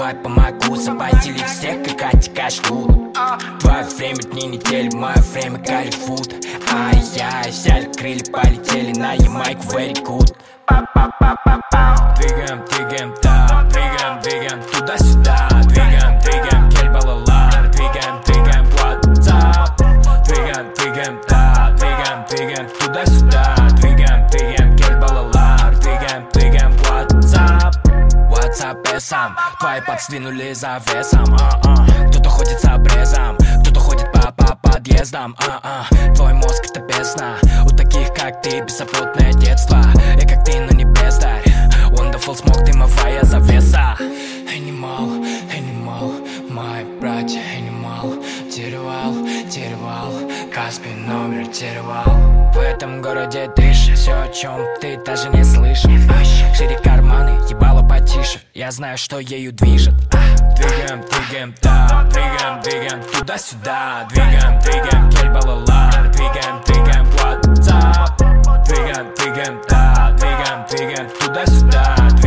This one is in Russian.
давай помогу заподелить всех, как отека ждут. Твое время дни недели, мое время Голливуд. Ай-яй, взяли крылья, полетели на Ямайку, very good. Двигаем, двигаем, да, двигаем, двигаем туда-сюда. Двигаем, двигаем, кель-балала. Двигаем, двигаем, WhatsApp. Двигаем, двигаем, да, двигаем, двигаем туда-сюда. Двигаем, двигаем, кель-балала. Двигаем, двигаем, WhatsApp. WhatsApp сам, твои подсдвинули завесом. Кто-то ходит с обрезом, кто-то ходит по подъездам. Твой мозг это бездна, у таких как ты беззаботное детство. Я как ты, но не бездарь. Wonderful smoke, дымовая завеса. Animal, animal, мои братья animal. Теревал, теревал, Каспий номер теревал. В этом городе дышит все, о чем ты даже не слышал. Шире карманы, ебало потише, я знаю, что ею движет. Двигаем, двигаем, да, двигаем, двигаем туда-сюда. Двигаем, двигаем, кель-балала. Двигаем, двигаем, WhatsApp. Двигаем, двигаем, да, двигаем, двигаем туда-сюда.